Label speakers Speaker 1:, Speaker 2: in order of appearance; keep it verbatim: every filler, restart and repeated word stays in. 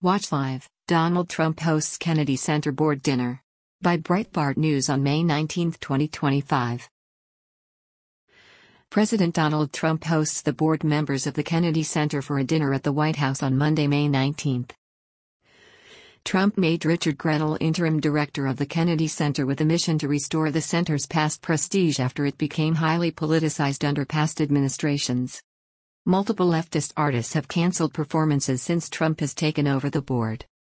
Speaker 1: Watch live, Donald Trump hosts Kennedy Center Board Dinner. By Breitbart News on May nineteenth, twenty twenty-five. President Donald Trump hosts the board members of the Kennedy Center for a dinner at the White House on Monday, May nineteenth. Trump made Richard Grenell interim director of the Kennedy Center with a mission to restore the center's past prestige after it became highly politicized under past administrations. Multiple leftist artists have canceled performances since Trump has taken over the board.